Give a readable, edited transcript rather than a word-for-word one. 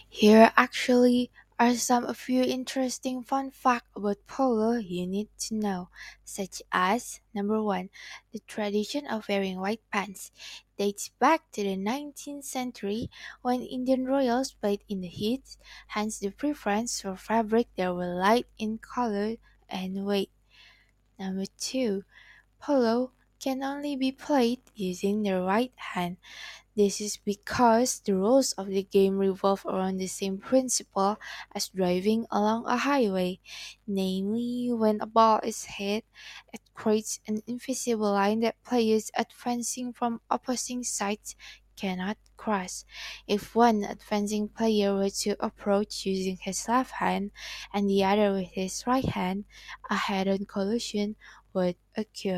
Here actually are some a few interesting fun facts about polo you need to know, such as number 1, the tradition of wearing white pants dates back to the 19th century when Indian royals played in the heat, hence the preference for fabric that were light in color and weight. Number 2, polo can only be played using the right hand. This is because the rules of the game revolve around the same principle as driving along a highway. Namely, when a ball is hit, it creates an invisible line that players advancing from opposing sides cannot cross. If one advancing player were to approach using his left hand and the other with his right hand, a head-on collision would occur.